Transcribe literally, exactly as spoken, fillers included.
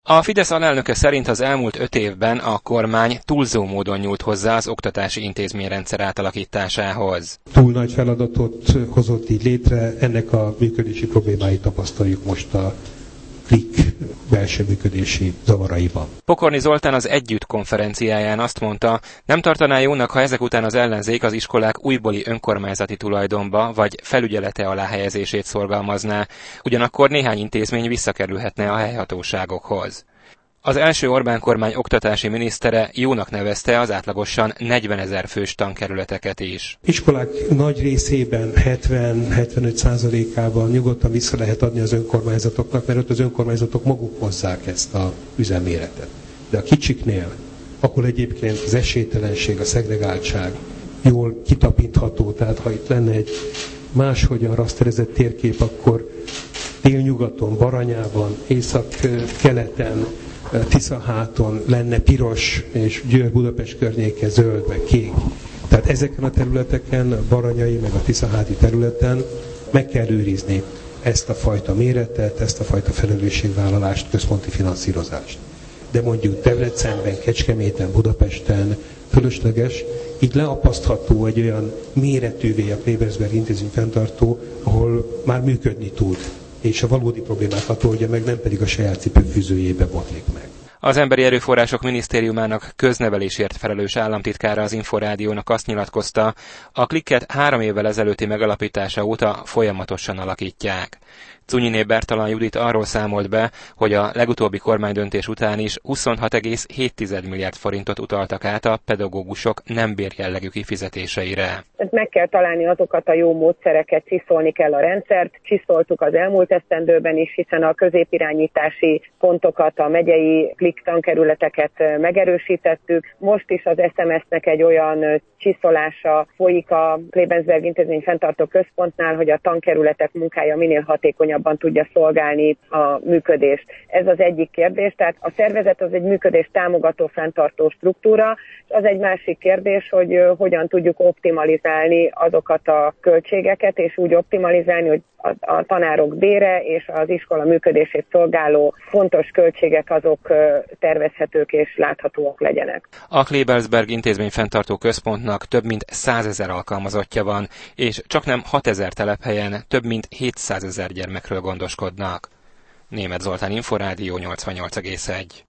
A Fidesz alelnöke szerint az elmúlt öt évben a kormány túlzó módon nyúlt hozzá az oktatási intézményrendszer átalakításához. Túl nagy feladatot hozott így létre, ennek a működési problémáit tapasztaljuk most a Klik belső működési zavaraiban. Pokorni Zoltán az Együtt konferenciáján azt mondta, nem tartaná jónak, ha ezek után az ellenzék az iskolák újbóli önkormányzati tulajdonba vagy felügyelete alá helyezését szorgalmazná, ugyanakkor néhány intézmény visszakerülhetne a helyhatóságokhoz. Az első Orbán kormány oktatási minisztere jónak nevezte az átlagosan negyvenezer fős tankerületeket is. Iskolák nagy részében hetven-hetvenöt százalékában nyugodtan vissza lehet adni az önkormányzatoknak, mert ott az önkormányzatok maguk hozzák ezt a üzemméretet. De a kicsiknél, ahol egyébként az esélytelenség, a szegregáltság jól kitapintható, tehát ha itt lenne egy máshogyan raszterezett térkép, akkor délnyugaton, Baranyában, észak-keleten, Tiszaháton lenne piros, és Győr-Budapest környéke zöld, meg kék. Tehát ezeken a területeken, a baranyai, meg a tiszaháti területen meg kell őrizni ezt a fajta méretet, ezt a fajta felelősségvállalást, központi finanszírozást. De mondjuk Debrecenben, Kecskeméten, Budapesten fölösleges, így leapasztható egy olyan méretűvé a Klebersberg intézmény fenntartó, ahol már működni tud, és a valódi problémákat oldja meg, nem pedig a saját cipőfűzőjébe botlik meg. Az Emberi Erőforrások Minisztériumának köznevelésért felelős államtitkára az Inforádiónak azt nyilatkozta, a Klikket három évvel ezelőtti megalapítása óta folyamatosan alakítják. Cunyiné Bertalan Judit arról számolt be, hogy a legutóbbi kormánydöntés után is huszonhat egész hét milliárd forintot utaltak át a pedagógusok nem bérjellegű kifizetéseire. Meg kell találni azokat a jó módszereket, csiszolni kell a rendszert. Csiszoltuk az elmúlt esztendőben is, hiszen a középirányítási pontokat, a megyei Klik tankerületeket megerősítettük. Most is az es em es-nek egy olyan csiszolása folyik a Klebersberg intézmény fenntartó központnál, hogy a tankerületek munkája minél hatékonyabban tudja szolgálni a működést. Ez az egyik kérdés, tehát a szervezet az egy működés támogató, fenntartó struktúra, és az egy másik kérdés, hogy hogyan tudjuk optimalizálni azokat a költségeket, és úgy optimalizálni, hogy a, a tanárok bére és az iskola működését szolgáló fontos költségek azok tervezhetők és láthatóak legyenek. A Klebersberg intézmény fenntartó központnak több mint százezer alkalmazottja van, és csaknem hatezer telephelyen több mint hétszázezer gyermekről gondoskodnak. Németh Zoltán, Inforádió nyolcvannyolc egész egy.